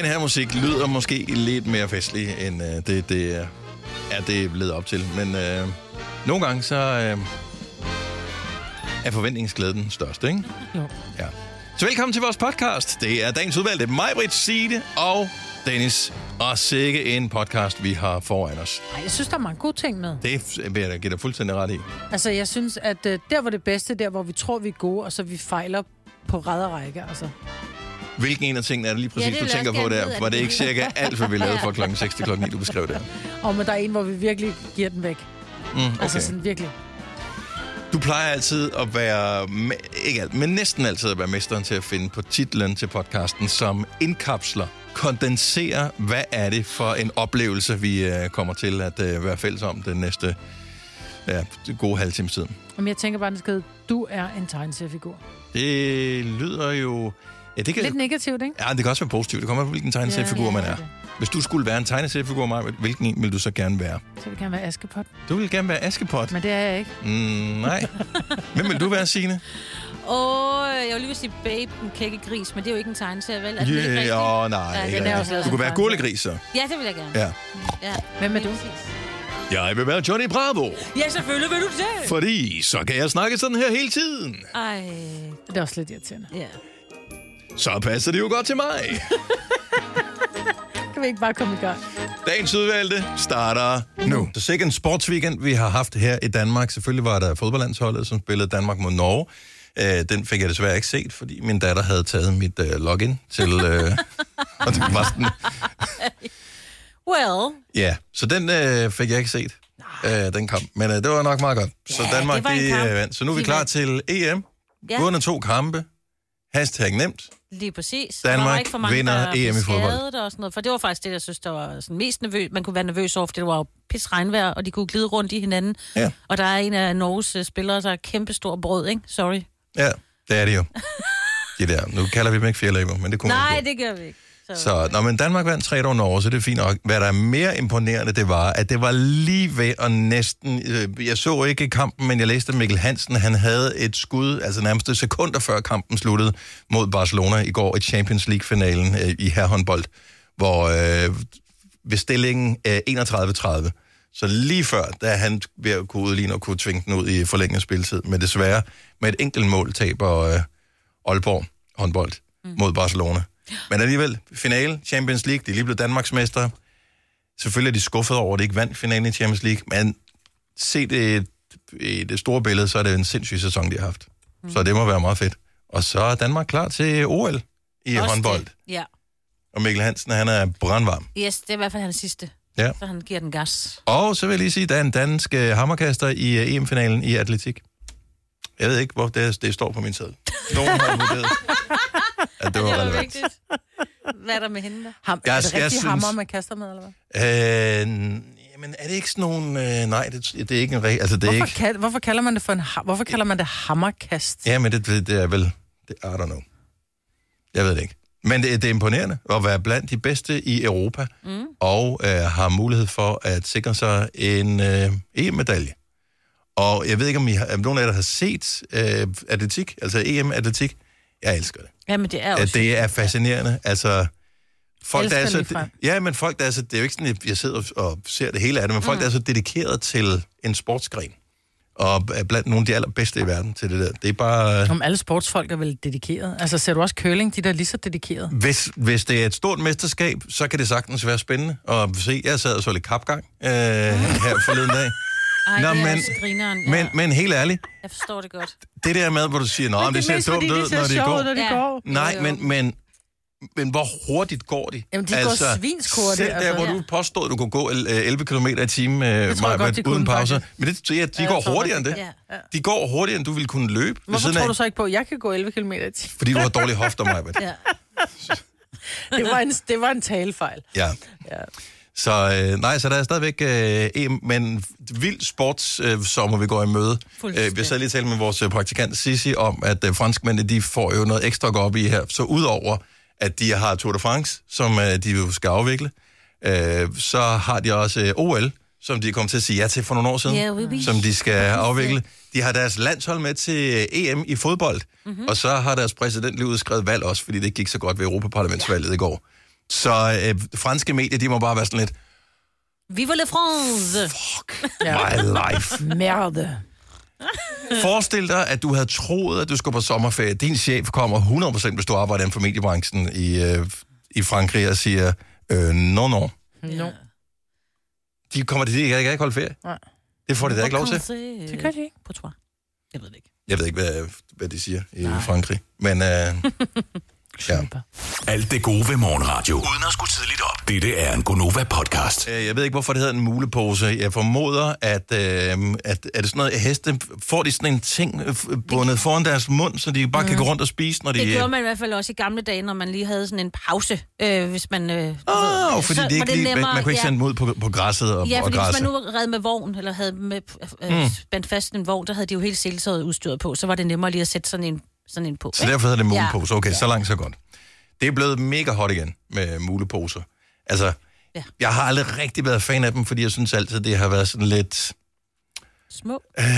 Den her musik lyder måske lidt mere festlig, end det er blevet op til. Men nogle gange så er forventningsglæden størst, ikke? Jo. Ja. Så velkommen til vores podcast. Det er dagens udvalgte. Mig, Britt, Signe og Dennis. Og sikke en podcast, vi har foran os. Ej, jeg synes, der er mange gode ting med. Det vil jeg da give dig fuldstændig ret i. Altså, jeg synes, at der var det bedste, der hvor vi tror, vi er gode, og så vi fejler på række, altså. Hvilken en af tingene er det lige præcis, du tænker på der? Var det ikke cirka alt, hvad vi lavede fra klokken 6 til klokken 9, du beskrev det? Og men der er en, hvor vi virkelig giver den væk. Okay. Altså sådan virkelig. Du plejer altid at være, ikke alt, men næsten altid at være mesteren til at finde på titlen til podcasten, som indkapsler, kondenserer, hvad er det for en oplevelse, vi kommer til at være fælles om den næste gode halve times tid. Men jeg tænker bare, den skal du er en tegneseriefigur. Det lyder jo... Ja, det kan... Lidt negativt, ikke? Ja, det kan også være positivt. Det kommer på, hvilken tegneseriefigur man er. Hvis du skulle være en tegneseriefigur, Maja, hvilken en vil du så gerne være? Så vil gerne være Askepot. Du vil gerne være Askepot? Men det er jeg ikke. Nej. Hvem vil du være, Signe? Jeg vil lige vil sige Babe, den kække gris, men det er jo ikke en tegneserie, vel? Altså, Nej. Ja, den er også du kunne være Gurlegris, så. Ja, det vil jeg gerne. Ja. Hvem er du? Jeg vil være Johnny Bravo. Ja, selvfølgelig vil du det. Fordi så kan jeg snakke sådan her hele tiden. Ej. Det er også lidt irriterende. Ja. Så passer det jo godt til mig. Kan vi ikke bare komme i gang? Dagens udvalgte starter nu. Så sikkert en sportsweekend, vi har haft her i Danmark. Selvfølgelig var der fodboldlandsholdet, som spillede Danmark mod Norge. Den fik jeg desværre ikke set, fordi min datter havde taget mit login til... og det var sådan... Well. Ja, så den fik jeg ikke set, den kamp. Men det var nok meget godt. Så Danmark, de vandt. Så nu er vi klar til EM. Vundet 2 kampe. #nemt. Lige præcis. Danmark der var ikke for mange, vinder EM i fodbold. Og sådan noget, for det var faktisk det, jeg synes, der var sådan mest nervøs. Man kunne være nervøs over, for det var jo pis regnvejr, og de kunne glide rundt i hinanden. Ja. Og der er en af Norges spillere, der er kæmpestor brød, ikke? Sorry. Ja, det er det jo. De der. Nu kalder vi dem ikke fjerlæber, men det kunne Nej, man det gør vi ikke. Men Danmark vandt 3 år Norge, så det er fint nok. Hvad der er mere imponerende, det var, at det var lige ved og næsten... Jeg så ikke kampen, men jeg læste, at Mikkel Hansen, han havde et skud, altså nærmest sekunder før kampen sluttede mod Barcelona i går i Champions League-finalen i herrehåndbold, hvor ved stillingen 31-30. Så lige før, da han ved at kunne udligne og kunne tvinge den ud i forlænget spilletid, men desværre med et enkelt mål taber Aalborg håndbold mod Barcelona. Men alligevel, finale, Champions League, de er lige blevet Danmarksmestre. Selvfølgelig er de skuffet over, at de ikke vandt finalen i Champions League, men set i det store billede, så er det en sindssyg sæson, de har haft. Så det må være meget fedt. Og så er Danmark klar til OL i håndbold. Det. Ja. Og Mikkel Hansen, han er brandvarm. Yes, det er i hvert fald hans sidste. Ja. Så han giver den gas. Og så vil jeg lige sige, at der er en dansk hammerkaster i EM-finalen i atletik. Jeg ved ikke, hvor det står på min seddel. Nogen har vurderet, at det var relevant. Vigtigt. Hvad er der med hende der? Er det rigtig hammer, man kaster med, eller hvad? Jamen, er det ikke sådan nogle... nej, det er ikke en regel. Altså, Hvorfor kalder man det for hvorfor kalder man det hammerkast? Ja, men det er vel... I don't know. Jeg ved det ikke. Men det er imponerende at være blandt de bedste i Europa, og har mulighed for at sikre sig en EM-medalje. Og jeg ved ikke, om nogen af jer har set atletik, altså EM-atletik. Jeg elsker det. Jamen, det er også... Det er fascinerende. Altså, folk der er så... Ja, men folk der er så... Det er jo ikke sådan, at jeg sidder og ser det hele af det, men folk der er så dedikeret til en sportsgren. Og er blandt nogle af de allerbedste i verden til det der. Det er bare... Om alle sportsfolk er vel dedikeret. Altså, ser du også curling, de der er lige så dedikeret? Hvis det er et stort mesterskab, så kan det sagtens være spændende at se. Jeg sad og så lidt kapgang her forleden dag. Ej, Nå, det er også grineren. Ja. Men helt ærligt. Jeg forstår det godt. Det der med, hvor du siger, nå, det ser dumt ud, når de går. Nej, men hvor hurtigt går de? Jamen, de går svinskort. Selv der, hvor du påstod, at du kunne gå 11 km i timen uden pauser. Men de går hurtigere end det. Ja. De går hurtigere, end du ville kunne løbe. Hvorfor tror du så ikke på, at jeg kan gå 11 km i timen? Fordi du har dårlige hofter, Majbert. Ja. Det var en talefejl. Ja. Så så der er stadigvæk men vild sportssommer, vi går i møde. Vi sad lige talt med vores praktikant Sissi om, at franskmændene, de får jo noget ekstra at gå op i her. Så udover, at de har Tour de France, som de jo skal afvikle, så har de også OL, som de kom til at sige ja til for nogle år siden, som de skal afvikle. De har deres landshold med til EM i fodbold, og så har deres præsident lige udskrevet valg også, fordi det gik så godt ved Europaparlamentsvalget i går. Så franske medier, de må bare være sådan lidt, Vive la France! fuck my life. Merde. Forestil dig, at du havde troet, at du skulle på sommerferie. Din chef kommer 100%, hvis du arbejder inden for mediebranchen i Frankrig, og siger, no. De kommer til, de kan ikke holde ferie. Nej. Det får de da ikke lov til. Det gør de ikke. På tror jeg ved det ikke. Jeg ved ikke, hvad de siger i Frankrig. Men ja. Alt det gode ved morgenradio. Uden at skulle tidligt op. Dette er en Gonova-podcast. Jeg ved ikke, hvorfor det hedder en mulepose. Jeg formoder, at er det sådan noget, heste får de sådan en ting bundet foran deres mund, så de bare kan gå rundt og spise, når de... Det gjorde man i hvert fald også i gamle dage, når man lige havde sådan en pause, hvis man... fordi det ikke lige, man kunne ikke sende dem ud på græsset og ja, fordi græsset. hvis man nu red med vogn, eller havde med, spændt fast en vogn, der havde de jo helt siltøjet udstyret på, så var det nemmere lige at sætte sådan en på. Så derfor hedder det mulepose. Okay, så langt, så godt. Det er blevet mega hot igen med muleposer. Altså, jeg har aldrig rigtig været fan af dem, fordi jeg synes altid, det har været sådan lidt... Små?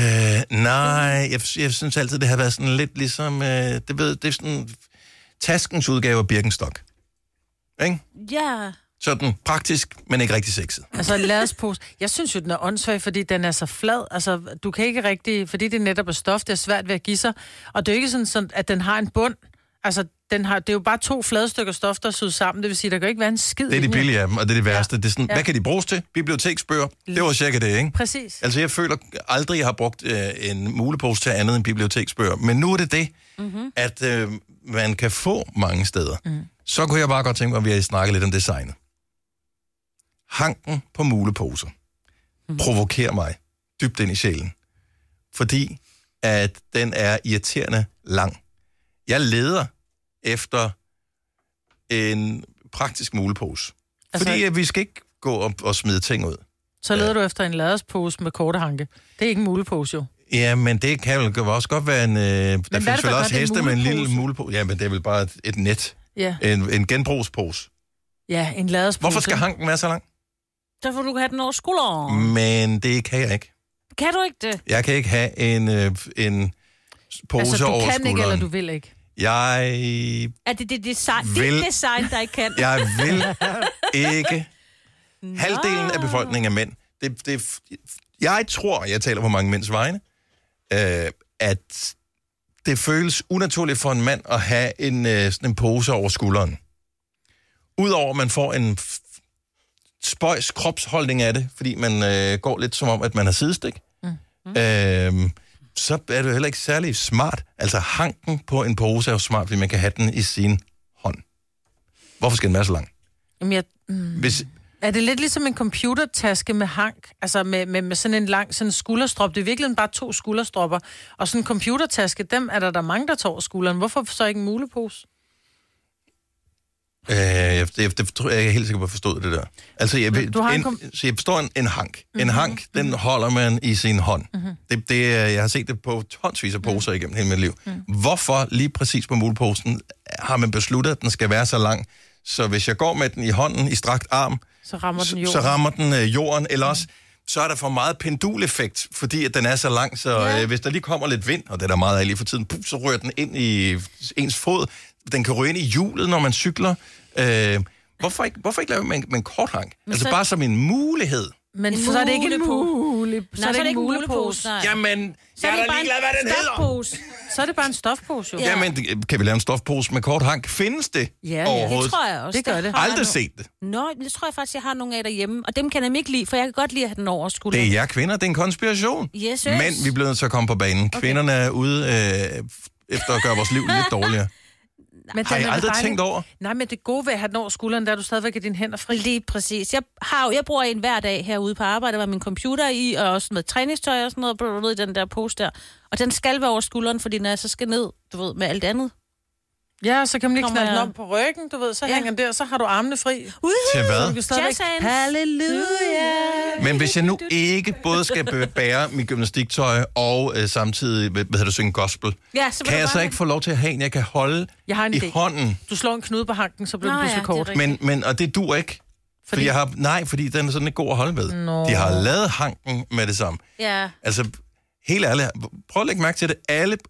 Nej, jeg synes altid, det har været sådan lidt ligesom... det er sådan taskens udgave af Birkenstock. Ikke? Ja. Sådan praktisk, men ikke rigtig sexet. Altså, lærredspose. Jeg synes jo, den er åndssvag, fordi den er så flad. Altså, du kan ikke rigtig... Fordi det netop er stof, det er svært ved at give sig. Og det er jo ikke sådan, at den har en bund. Altså, det er jo bare 2 flade stykker stof, der er syet sammen. Det vil sige, der kan ikke være en skid. Det er de billige af dem, og det er det værste. Det er sådan, hvad kan de bruges til? Biblioteksbøger. Det var cirka det, ikke? Præcis. Altså, jeg føler aldrig, jeg har brugt en mulepose til andet end biblioteksbøger. Men nu er det det, at man kan få mange steder. Så kunne jeg bare godt tænke mig, at vi har snakket lidt om designet. Hanken på muleposer provokerer mig dybt ind i sjælen. Fordi at den er irriterende lang. Jeg leder efter en praktisk mulepose. Altså, fordi vi skal ikke gå og smide ting ud. Så leder du efter en lærredspose med korte hanke. Det er ikke en mulepose, jo. Ja, men det kan vel også godt være en... der findes vel også heste med en lille mulepose. Ja, men det er vel bare et net. Ja. En genbrugspose. Ja, en lærredspose. Hvorfor skal hanken være så lang? Derfor du kan have den over skulderen. Men det kan jeg ikke. Kan du ikke det? Jeg kan ikke have en pose altså, over skulderen. du kan ikke, eller du vil ikke? Jeg Er det design, vil, dit design, der ikke kan? Jeg vil ikke. Halvdelen af befolkningen er mænd. Jeg tror, jeg taler på mange mænds vegne, at det føles unaturligt for en mand at have sådan en pose over skulderen. Udover at man får en spøjs kropsholdning af det, fordi man går lidt som om, at man har sidestik. Så er det jo heller ikke særlig smart. Altså, hanken på en pose er jo smart, fordi man kan have den i sin hånd. Hvorfor skal den være så lang? Jamen, er det lidt ligesom en computertaske med hank? Altså med sådan en lang sådan en skulderstrop. Det er virkelig bare 2 skulderstropper. Og sådan en computertaske, dem er der mange, der tager over skulderen. Hvorfor så ikke en mulepose? Jeg tror jeg er helt sikker på at forstå det der. Altså, jeg forstår en hank. En hank, den holder man i sin hånd. Jeg har set det på tonsvis af poser igennem hele mit liv. Hvorfor lige præcis på muleposen har man besluttet, at den skal være så lang, så hvis jeg går med den i hånden i strakt arm, så rammer den jorden, eller også så er der for meget penduleffekt, fordi at den er så lang, så hvis der lige kommer lidt vind, og det er der meget af lige for tiden, så rører den ind i ens fod. Den kan røre ind i hjulet, når man cykler. Hvorfor ikke lave med en kort hank? Altså bare som en mulighed. Men så er det ikke en mulepose. Så er det ikke en mulepose. Jamen, jeg er da ligeglad, hvad den hedder. Så er det bare en stofpose, jo. Jamen, kan vi lave en stofpose med kort hank? Findes det overhovedet? Det tror jeg også. Det gør det. Aldrig set det. Nå, det tror jeg faktisk, jeg har nogle af derhjemme. Og dem kan jeg ikke lide, for jeg kan godt lide at have den over skulderen. Det er jer kvinder, det er en konspiration. Yes. Men vi bliver nødt til at komme på banen. Kvinderne er ude efter at gøre vores liv lidt dårligere. Men har I aldrig tænkt over? Nej, men det gode ved at have den over skulderen, der er du stadigvæk har dine hænder fri. Lige præcis. Jeg bruger en hver dag herude på arbejde, med min computer i, og også med træningstøj og sådan noget, den der pose der. Og den skal være over skulderen, fordi når jeg så skal ned, du ved, med alt andet. Ja, så kan man lige knalde den om på ryggen, du ved, så hænger den der, så har du armene fri. Til hvad? Halleluja! Men hvis jeg nu ikke både skal bære mit gymnastiktøj og samtidig, synge gospel, kan jeg så ikke få lov til at have en, jeg kan holde i hånden? Du slår en knude på hanken, så bliver den pludselig kort. Og det dur ikke. Fordi den er sådan ikke god at holde ved. De har lavet hanken med det samme. Ja. Altså, helt ærligt, prøv at lægge mærke til det.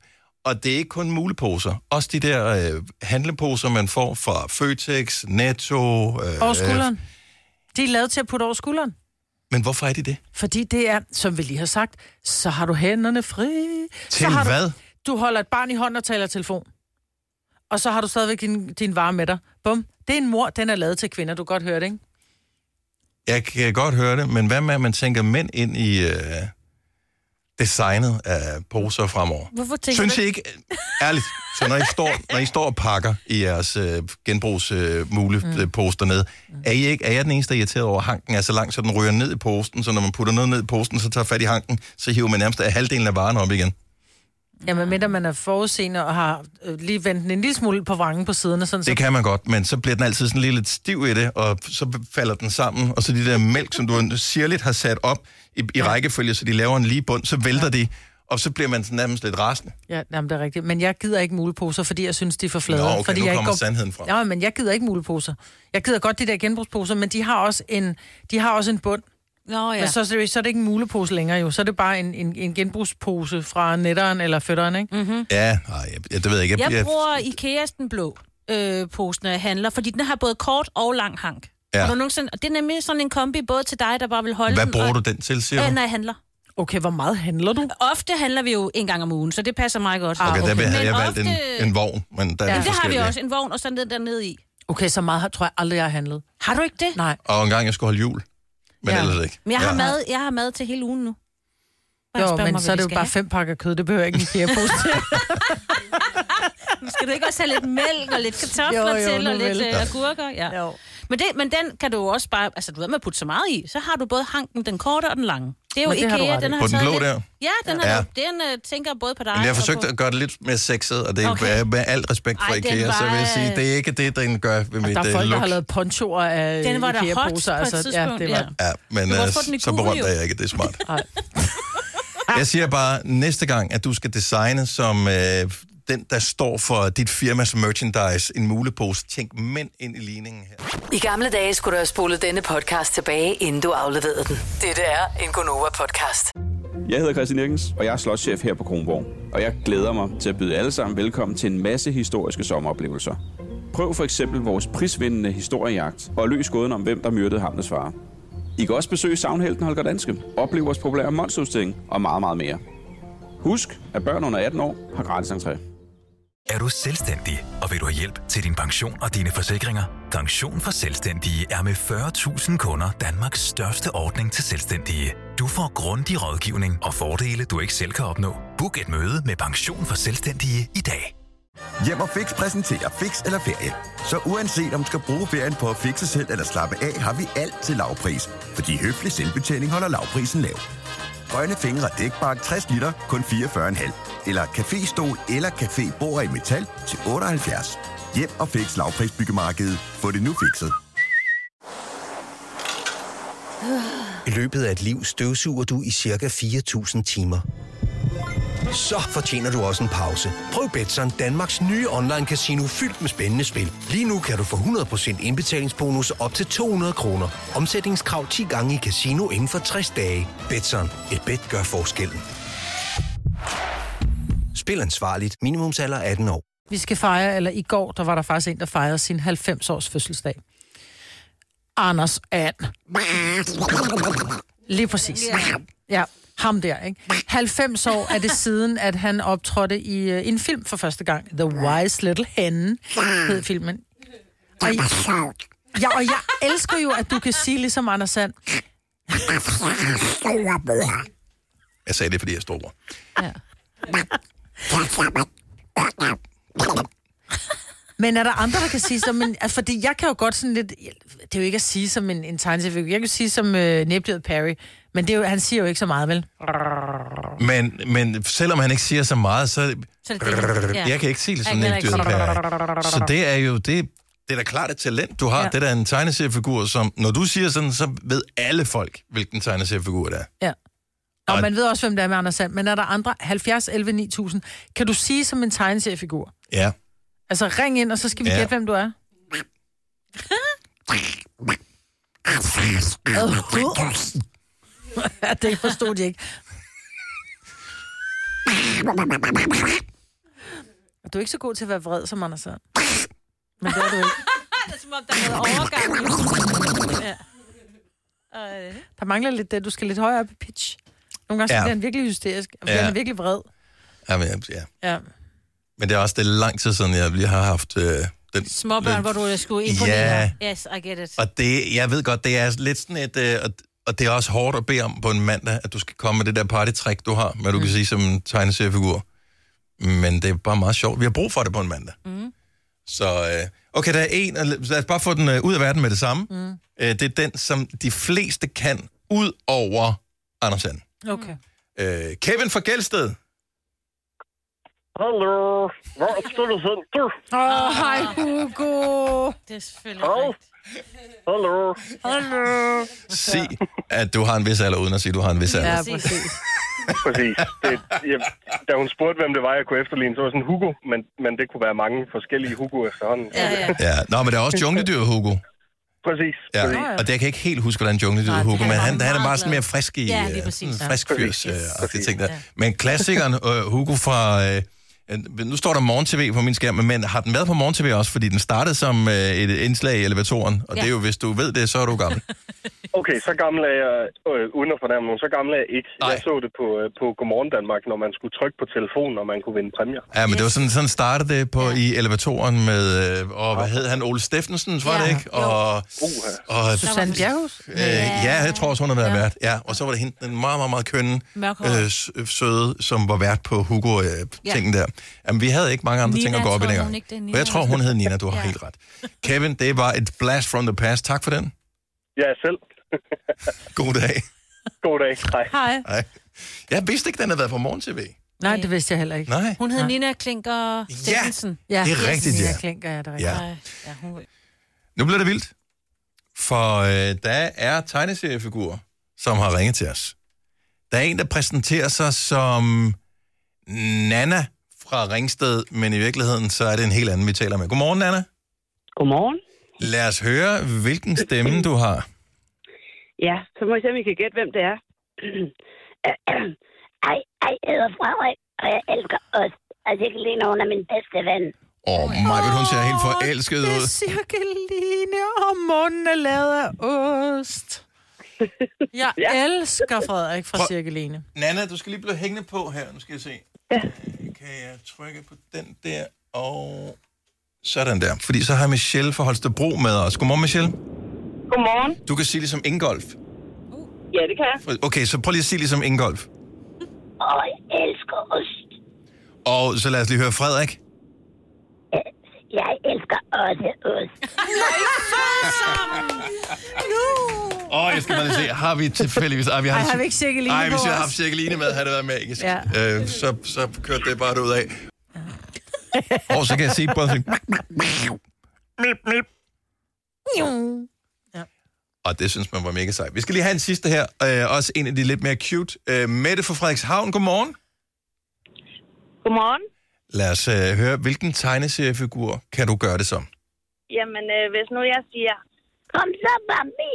Og det er ikke kun muleposer. Også de der handleposer, man får fra Føtex, Netto... over skulderen. De er lavet til at putte over skulderen. Men hvorfor er de det? Fordi det er, som vi lige har sagt, så har du hænderne fri. Til hvad? Du holder et barn i hånden og taler telefon. Og så har du stadigvæk din vare med dig. Bum. Det er en mor, den er lavet til kvinder. Du kan godt høre det, ikke? Jeg kan godt høre det, men hvad med, at man tænker mænd ind i designet af poser fremover? Hvorfor tænker Synes I ikke, ærligt, så når I står og pakker i jeres genbrugsmulepose dernede, er jeg den eneste, der er irriteret over, at hanken er så lang, så den ryger ned i posten, så når man putter noget ned i posten, så tager fat i hanken, så hiver man nærmest halvdelen af varen op igen? Jamen, mindre man er forudseende og har lige vendt den en lille smule på vrangen på siderne. Sådan, det kan man godt, men så bliver den altid sådan lidt stiv i det, og så falder den sammen, og så de der mælk, som du sirligt har sat op i rækkefølge, så de laver en lige bund, så vælter de, og så bliver man sådan nærmest lidt rasende. Ja, jamen, det er rigtigt. Men jeg gider ikke muleposer, fordi jeg synes, de er for flade. Nå, okay, fordi nu jeg kommer ikke sandheden frem. Ja, men jeg gider ikke muleposer. Jeg gider godt de der genbrugsposer, men de har også en bund. Nå, ja. Men så er det ikke en mulepose længere jo. Så er det bare en genbrugspose fra netteren eller fødderen, ikke? Mm-hmm. Ja, det ved jeg ikke. Jeg bruger Ikeas den blå pose, når jeg handler, fordi den har både kort og lang hank. Ja. Og det er nemlig sådan en kombi både til dig, der bare vil holde Hvad den. bruger du den til, siger du? Når jeg handler. Okay, hvor meget handler du? Ofte handler vi jo en gang om ugen, så det passer mig godt. Okay, der havde jeg valgt ofte... en vogn, men der er det har vi også, en vogn, og så ned dernede i. Okay, så meget tror jeg aldrig, jeg har handlet. Har du ikke det? Nej. Og en gang jeg skulle holde jul. Men ellers ikke. Men jeg har mad til hele ugen nu. Jo, men så er det jo bare 5 pakker kød. Det behøver ikke en fjerde pose til. Skal du ikke også have lidt mælk og lidt kartofler til, og lidt agurker? Ja. Jo. Men den kan du jo også bare... Altså, du ved med at putte så meget i. Så har du både hanken, den korte og den lange. Det er jo Ikea, den har på den blå lidt... der? Ja, den tænker både på dig. Men jeg har forsøgt at gøre det lidt mere sexet, og det er med alt respekt for Ikea, så vil jeg sige, det er ikke det, den gør ved mit look. Der er folk, der har lavet ponchoer af den var Ikea-poser. Den var der hot på et tidspunkt, Ja, men så berømt er jeg ikke, det er smart. Jeg siger bare, næste gang, at du skal designe som den, der står for dit firmas merchandise, en mulepose, tænk mænd ind i ligningen her. I gamle dage skulle du have spolet denne podcast tilbage, inden du afleverede den. Dette er en Gonova-podcast. Jeg hedder Christian Irkens, og jeg er slotschef her på Kronborg. Og jeg glæder mig til at byde alle sammen velkommen til en masse historiske sommeroplevelser. Prøv for eksempel vores prisvindende historiejagt og løs gåden om, hvem der myrdede Hamlets far. I kan også besøge sagnhelten Holger Danske, opleve vores populære monsterudstilling og meget, meget mere. Husk, at børn under 18 år har gratis entré. Er du selvstændig, og vil du have hjælp til din pension og dine forsikringer? Pension for Selvstændige er med 40.000 kunder Danmarks største ordning til selvstændige. Du får grundig rådgivning og fordele, du ikke selv kan opnå. Book et møde med Pension for Selvstændige i dag. Hjem og Fix præsenterer Fix eller Ferie. Så uanset om du skal bruge ferien på at fixe selv eller slappe af, har vi alt til lavpris. Fordi høflig selvbetjening holder lavprisen lav. Grønne fingre dækbark 60 liter, kun 44,5. Eller caféstol eller cafébord i metal til 78. Hjem og Fix lavprisbyggemarkedet. Få det nu fikset. I løbet af et liv støvsuger du i cirka 4.000 timer. Så fortjener du også en pause. Prøv Betson, Danmarks nye online-casino fyldt med spændende spil. Lige nu kan du få 100% indbetalingsbonus op til 200 kroner. Omsætningskrav 10 gange i casino inden for 60 dage. Betson, et bet gør forskellen. Spil ansvarligt. Minimumsalder 18 år. Vi skal fejre, eller i går, der var der faktisk en, der fejrede sin 90-års fødselsdag. Anders And. Lige præcis. Ja, ham der, ikke? 90 år er det siden, at han optrådte i en film for første gang. The Wise Little Hen hed filmen. Og jeg elsker jo, at du kan sige ligesom Anders Sand. Jeg sagde det, fordi jeg er stor. Ja. Men er der andre, der kan sige som en... Altså, fordi jeg kan jo godt sådan lidt... Det er jo ikke at sige som en tegneseriefigur. Jeg kan sige som Næbdyret Perry. Men det er jo, han siger jo ikke så meget, vel? Men selvom han ikke siger så meget, så jeg kan ikke sige det som Næbdyret Perry. Så det er jo... Det er da klart et talent, du har. Ja. Det er en tegneseriefigur, som... Når du siger sådan, så ved alle folk, hvilken tegneseriefigur det er. Ja. Og man ved også, hvem det er med Anders Sand. Men er der andre 70, 11, 9000? Kan du sige som en tegneseriefigur? Ja. Altså ring ind, og så skal vi gætte, hvem du er. Det forstod de ikke. Og du er ikke så god til at være vred, som Anders Sand. Men det er du ikke. Det er som om, der er noget overgang. Ja. Der mangler lidt det. Du skal lidt højere op i pitch. Nogle gange bliver han virkelig hysterisk, og han er virkelig vred. Ja. Men det er også det lang tid siden, jeg lige har haft den... Småbørn, hvor du skulle imponere. Yes, I get it. Og det, jeg ved godt, det er lidt sådan et... og det er også hårdt at bede om på en mandag, at du skal komme med det der partytrick, du har, hvad du kan sige som en tegneseriefigur. Men det er bare meget sjovt. Vi har brug for det på en mandag. Så, okay, der er en... Lad os bare få den ud af verden med det samme. Det er den, som de fleste kan, ud over Anders Sand. Okay. Kevin fra Gelsted. Hallo, hvad skal du hen til? Hej Hugo. Det er selvfølgelig rigtigt. Hallo. Sig, at du har en vis alder, uden at sige, at du har en vis alder. Ja, præcis. Præcis. Da hun spurgte, hvem det var, jeg kunne efterligne, så var sådan Hugo, men det kunne være mange forskellige Hugo efterhånden. Ja. Nå, men der er også jungledyr Hugo. Præcis. Og det, jeg kan ikke helt huske, hvordan jungledyret Hugo, men han er meget sådan mere frisk i frisk fyrs ting der. Men klassikeren Hugo fra... nu står der morgen-tv på min skærm, men har den været på morgen-tv også? Fordi den startede som et indslag i elevatoren, og det er jo, hvis du ved det, så er du gammel. Okay, så gammel er jeg, uden at fornærme nogen, så gammel er jeg ikke. Jeg så det på Godmorgen Danmark, når man skulle trykke på telefonen, og man kunne vinde præmier. Ja, men det var sådan startede det på i elevatoren med, hvad hed han, Ole Steffensen, var det ikke? Og Susanne Bjerghus? Ja, jeg tror også, hun har været vært. Ja, og så var det hende, den meget, meget, meget kønne, søde, som var vært på Hugo-tingen der. Jamen, vi havde ikke mange andre ting at gå op i dengang. Og jeg tror, hun hed Nina, du har helt ret. Kevin, det var et blast from the past. Tak for den. Ja, selv. God dag. God dag. Hej. Jeg vidste ikke, den havde været på morgen-tv. Nej, det vidste jeg heller ikke. Nej. Hun hed Nina Klinker Steffensen. Ja, det er rigtigt, Nina Klinker, ja, det er rigtigt. Ja. Nu bliver det vildt, for der er tegneseriefigurer, som har ringet til os. Der er en, der præsenterer sig som Nana fra Ringsted, men i virkeligheden, så er det en helt anden, vi taler med. Godmorgen, Nana. Godmorgen. Lad os høre, hvilken stemme du har. Ja, så må I se, om I kan gætte, hvem det er. Jeg hedder Frederik, og jeg elsker ost. Og Cirkeline, hun er min bedste ven. Majbet, hun ser helt forelsket ud. Det er Cirkeline, og munden er lavet af ost. Jeg elsker Frederik fra Cirkeline. Nana, du skal lige blive hængende på her. Nu skal jeg se. Ja. Kan jeg trykke på den der, og sådan der. Fordi så har Michelle fra Holstebro med os. Godmorgen, Michelle. Godmorgen. Du kan sige det som Ingolf. Ja, det kan jeg. Okay, så prøv lige at sige det som Ingolf. Jeg elsker ost. Og så lad os lige høre Frederik. Jeg elsker også ost. Jeg skal bare lige se. Har vi tilfældigvis... Har vi ikke Cirkeline på os? Hvis vi har haft Cirkeline med, havde det været magisk. Ja. Så kørte det bare ud af. Og så kan jeg sige både ting. Og det synes man var mega sejt. Vi skal lige have en sidste her. Også en af de lidt mere cute. Mette fra Frederikshavn, godmorgen. Godmorgen. Lad os høre, hvilken tegneseriefigur kan du gøre det som? Jamen, hvis nu jeg siger, kom så, Bambi.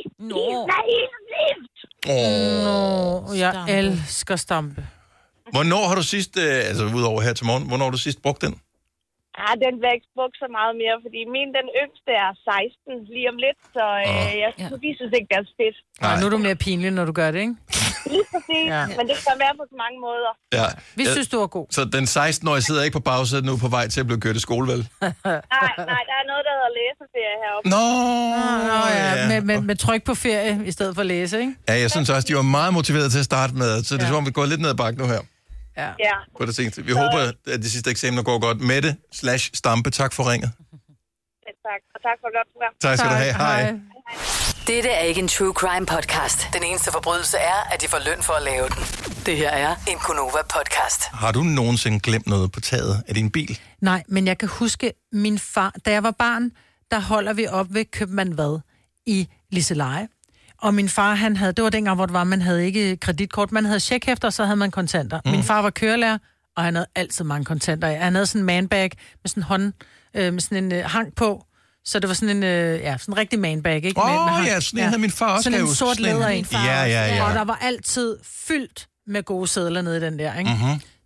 Jeg elsker Stampe. Hvornår har du sidst, udover her til morgen, hvornår har du sidst brugt den? Den bliver ikke brugt så meget mere, fordi den yngste er 16 lige om lidt, så vi synes ikke, det er fedt. Nej, nu er du mere pinlig, når du gør det, ikke? Lige præcis, men det kan være på så mange måder. Ja. Vi synes, du er god. Så den 16-årige sidder ikke på bagsædet nu på vej til at blive kørt i skole, vel? Nej, der er noget, der hedder læseferie heroppe. Med tryk på ferie i stedet for læse, ikke? Ja, jeg synes også, de var meget motiverede til at starte med, så det er som om, vi går lidt ned ad bakken nu her. Ja. Vi håber, at de sidste eksamener går godt. Mette/Stampe, tak for ringet. Tak, og tak for godt program. Tak skal du have. Hej. Dette er ikke en true crime podcast. Den eneste forbrydelse er, at de får løn for at lave den. Det her er en Gonova podcast. Har du nogensinde glemt noget på taget af din bil? Nej, men jeg kan huske min far. Da jeg var barn, der holder vi op ved Købmand Vad i Liseleje. Og min far, det var dengang, hvor man havde ikke kreditkort, man havde checkhæfter, og så havde man kontanter. Min far var kørelærer, og han havde altid mange kontanter. Han havde sådan en manbag med sådan en hånd, med sådan en hang på. Så det var sådan en, sådan en rigtig manbag, ikke? Sådan en havde min far også. Sådan en sort læder en. Ja. Og der var altid fyldt med gode sedler nede i den der, ikke?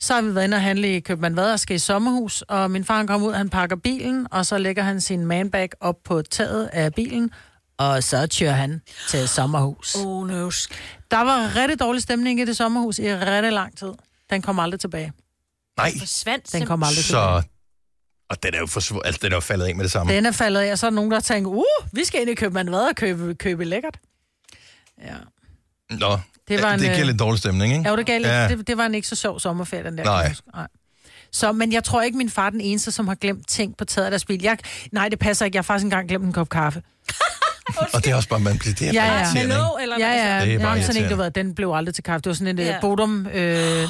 Så har vi været inde og handle i Købmann Vad og skal i sommerhus, og min far kommer ud, han pakker bilen, og så lægger han sin manbag op på taget af bilen, og så kører han til sommerhus. Oh no. Der var rigtig dårlig stemning i det sommerhus i rigtig lang tid. Den kom aldrig tilbage. Nej. Den kom aldrig tilbage. Og den er jo den er jo faldet af med det samme. Den er faldet af, og så er der nogen, der tænker, vi skal ind i Købmann Vad og købe lækkert. Ja. Nå, det giver lidt dårlig stemning, ikke? Ja, det var en ikke så sjov sommerferie, den der. Nej. Så, men jeg tror ikke, min far er den eneste, som har glemt ting på taget af deres bil. Nej, det passer ikke. Jeg har faktisk engang glemt en kop kaffe. Og det er også bare, man bliver det. Ja. Det er bare sådan, den blev aldrig til kaffe. Det var sådan en Bodum... sådan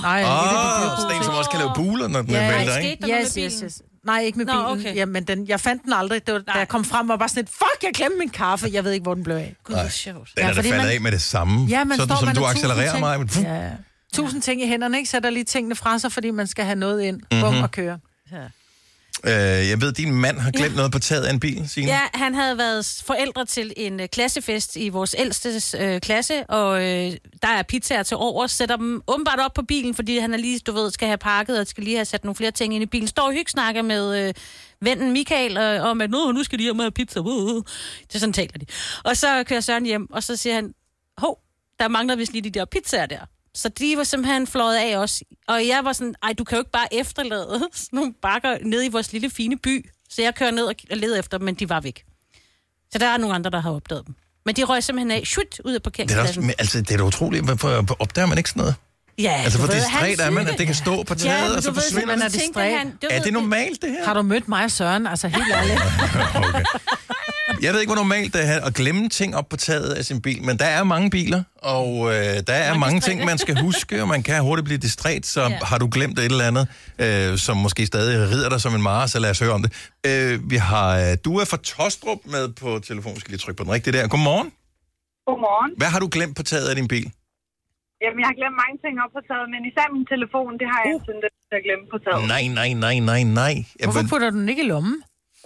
en, som også kan lave buler, når den vælter, ikke? Yes. Nej, ikke med bilen. Okay. Jamen, jeg fandt den aldrig. Det var, da jeg kom frem og bare sådan et, jeg glemte min kaffe. Jeg ved ikke, hvor den blev af. Gud, sjovt. Den er da faldet af med det samme. Ja, sådan som du accelererer mig. Men... Ja. 1000 ting i hænderne, ikke? Sætter lige tingene fra sig, fordi man skal have noget ind. Bum og køre. Ja. Jeg ved, din mand har glemt noget på taget af en bil, Signe. Ja, han havde været forældre til en klassefest i vores ældstes klasse, og der er pizzaer til over, sætter dem åbenbart op på bilen, fordi han er lige, skal have pakket, og skal lige have sat nogle flere ting ind i bilen. Står og hyggesnakker med vennen Michael om, at nu skal de hjem og have pizza. Det sådan taler de. Og så kører Søren hjem, og så siger han, der mangler vist lige de der pizzaer der. Så de var simpelthen fløjet af os. Og jeg var sådan, du kan jo ikke bare efterlade sådan nogle bakker ned i vores lille fine by. Så jeg kører ned og leder efter dem, men de var væk. Så der er nogle andre, der har opdaget dem. Men de røg simpelthen af, ud af parkeringspladsen. Det er da utroligt, hvorfor opdager man ikke sådan noget? Ja, altså, hvor distræt er man, at det kan stå på taget, og så forsvinder man. Er det normalt, det her? Har du mødt mig og Søren? Altså, helt ærligt. Okay. Jeg ved ikke, hvor normalt det er at glemme ting op på taget af sin bil, men der er mange biler, og der er mange ting, man skal huske, og man kan hurtigt blive distræt, så har du glemt et eller andet, som måske stadig rider dig som en mare, så lad os høre om det. Vi har Dua fra Tostrup med på telefon. Skal lige trykke på den rigtige der. Godmorgen. Godmorgen. Hvad har du glemt på taget af din bil? Jamen, jeg har glemt mange ting op på taget, men især min telefon, det har jeg en tendens til at glemme på taget. Nej. Hvorfor putter du den ikke i lommen?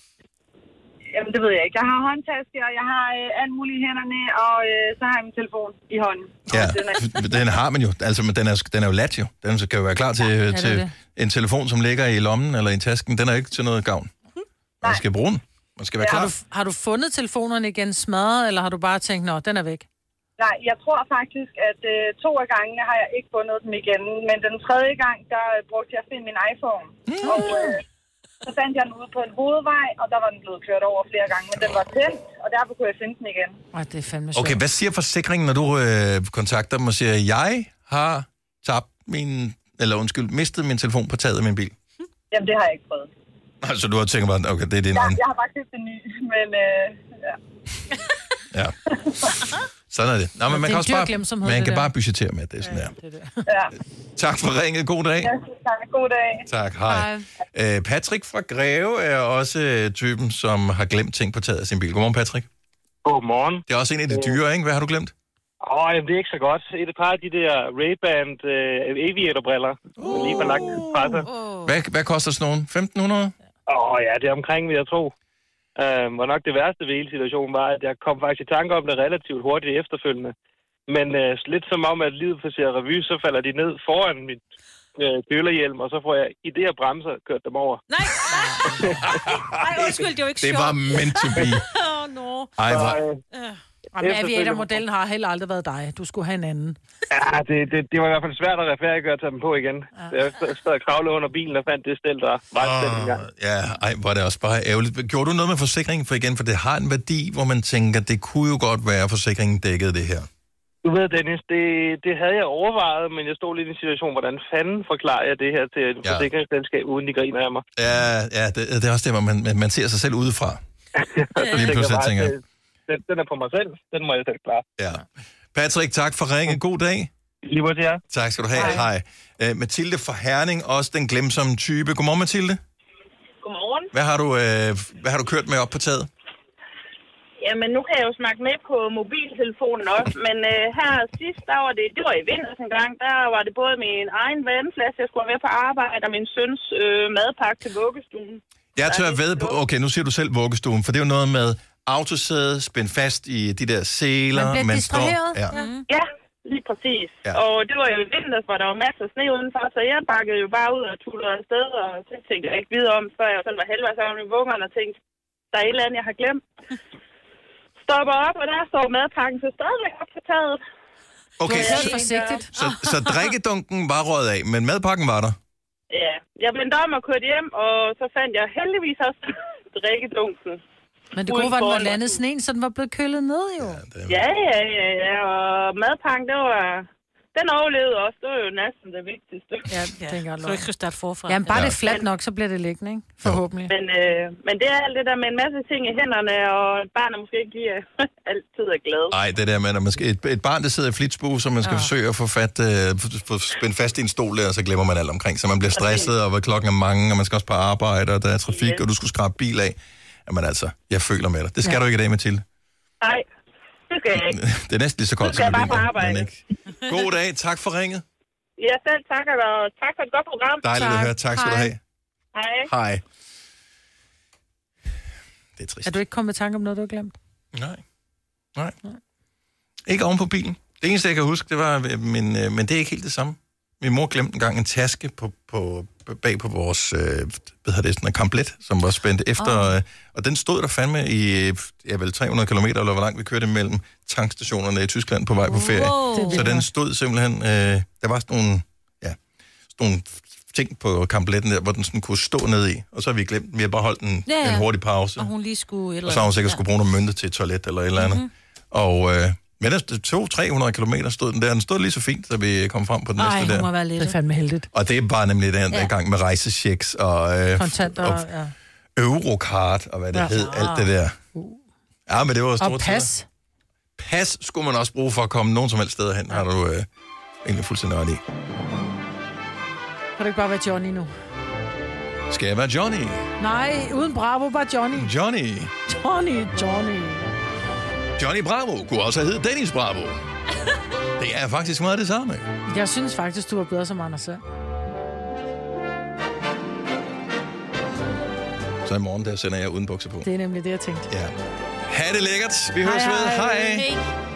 Jamen, det ved jeg ikke. Jeg har håndtaske, og jeg har alt muligt i hænderne, og så har jeg min telefon i hånden. Ja, den har man jo. Altså, men den er jo lat jo. Den kan jo være klar til en telefon, som ligger i lommen eller i tasken. Den er ikke til noget gavn. Man skal bruge den. Man skal være klar. Har du fundet telefonerne igen smadret, eller har du bare tænkt, den er væk? Nej, jeg tror faktisk, at 2 af gangene har jeg ikke fundet dem igen. Men den 3. gang, der brugte jeg at finde min iPhone. Og så fandt jeg den ude på en hovedvej, og der var den blevet kørt over flere gange. Men den var tændt, og derfor kunne jeg finde den igen. Det er fandme sjovt. Okay, hvad siger forsikringen, når du kontakter dem og siger, jeg har mistet min telefon på taget af min bil? Jamen, det har jeg ikke prøvet. Altså, du har tænkt bare, okay, det er din anden. Jeg har faktisk en ny, men ja. Sådan er det. Nå, men man kan også bare budgettere med, det er sådan Ja. Tak for ringet. God dag. Ja, tak. God dag. Tak, hej. Patrick fra Greve er også typen, som har glemt ting på taget af sin bil. Godmorgen, Patrick. Godmorgen. Det er også en af de dyre, ikke? Hvad har du glemt? Jamen, det er ikke så godt. Et par af de der Ray-Ban aviatorbriller. Lige for lagt fra sig. Hvad koster sådan nogle? 1.500? Ja, det er omkring, vil jeg tro. Og nok det værste ved hele situationen var, at jeg kom faktisk i tanke om det relativt hurtigt efterfølgende. Men lidt som om, at livet passerer revy, så falder de ned foran mit kølerhjelm, og så får jeg i det her bremser kørt dem over. Nej, undskyld, det var ikke sjovt. Det var meant to be. Ej, men aviatormodellen har heller aldrig været dig. Du skulle have en anden. Ja, det var i hvert fald svært at retfærdiggøre at tage dem på igen. Jeg stod og kravlede under bilen og fandt det stel, der var en gang. Ja, hvor er det også bare ærgerligt. Gjorde du noget med forsikringen for det har en værdi, hvor man tænker, det kunne jo godt være, at forsikringen dækkede det her? Du ved, Dennis, det havde jeg overvejet, men jeg stod lidt i en situation, hvordan fanden forklarer jeg det her til et forsikringsselskab, uden de griner af mig? Ja, det er også det, hvor man ser sig selv udefra. Lige pludselig tænker jeg. Den er på mig selv. Den må jeg selv klare. Ja. Patrick, tak for ringen. God dag. Lige måde til jer. Tak skal du have. Hej. Mathilde fra Herning, også den glemsomme type. Godmorgen, Mathilde. Godmorgen. Hvad har du kørt med op på taget? Jamen, nu kan jeg jo snakke med på mobiltelefonen også, men her sidst, der var det var i vinters en gang, der var det både min egen vandflaske, jeg skulle være med på arbejde, og min søns madpakke til vuggestuen. Jeg tør ved på, okay, nu siger du selv vuggestuen, for det er jo noget med autosæde, spændt fast i de der seler. Man bliver distraheret. Ja, lige præcis. Ja. Og det var jo vinter, hvor der var masser af sne udenfor, så jeg bakkede jo bare ud og tullede afsted, og så tænkte jeg ikke videre om, før jeg sådan var halvvejs sammen med vungerne og tænkte, der er et eller andet, jeg har glemt. Stopper op, og der står madpakken så stadigvæk op på taget. Okay, så drikkedunken var røget af, men madpakken var der? Ja, jeg vendte om og kørte hjem, og så fandt jeg heldigvis også drikkedunken. Men det gode var, at den var landet sneen, så den var blevet kølet ned, jo. Ja, og madpakken, den overlevede også. Det var jo næsten det vigtigste. Ja, tænker jeg. Så ikke skal starte forfra. Jamen, bare det er fladt nok, så bliver det liggende, ikke? Forhåbentlig. Men det er alt det der med en masse ting i hænderne, og et barn er måske ikke lige altid er glad. Nej, det der med, at man skal, et barn, der sidder i flitsbue, som man skal forsøge at få spændt fast i en stol der, og så glemmer man alt omkring. Så man bliver stresset, og hvad klokken er mange, og man skal også på arbejde, og der er trafik, og du skulle skrabe bil af. Jamen altså, jeg føler med dig. Det skal du ikke i dag, Mathilde. Nej, det skal jeg ikke. Det er næsten lige så koldt som det vinter. God dag, tak for ringet. Ja, selv tak, og tak for et godt program. Dejligt at høre. Tak skal du have. Hej. Hej. Det er trist. Er du ikke kommet i tanke om noget, du har glemt? Nej. Ikke oven på bilen. Det eneste, jeg kan huske, det var men det er ikke helt det samme. Min mor glemte engang en taske bag på vores sådan en kamplet, som var spændt efter, og den stod der fandme i 300 km, eller hvor langt vi kørte mellem tankstationerne i Tyskland på vej på ferie. Så den stod simpelthen, der var sådan nogle ting på kampletten der, hvor den sådan kunne stå ned i, og så har vi glemt den. Vi har bare holdt en hurtig pause. Og hun lige skulle... Og så har hun sikkert skulle bruge nogle mønter til et toilet eller et eller andet. Og... men der 200-300 kilometer stod den der. Den stod lige så fint, da vi kom frem på den næste der. Må være lidt. Det er fandme heldigt. Og det er bare nemlig den gang med rejsechecks og kontanter og Eurocard og hvad det hed. Alt det der. Ja, men det var stort. Og pas. Pas skulle man også bruge for at komme nogen som helst steder hen. Har du egentlig fuldstændig ret i. Kan du ikke bare være Johnny nu? Skal jeg være Johnny? Nej, uden Bravo, bare Johnny. Johnny Bravo kunne også have heddet Dennis Bravo. Det er faktisk meget det samme. Jeg synes faktisk, du var bedre som Anders selv. Så i morgen, der sender jeg uden bukser på. Det er nemlig det, jeg tænkte. Ja. Ha' det lækkert. Vi høres ved. Hej.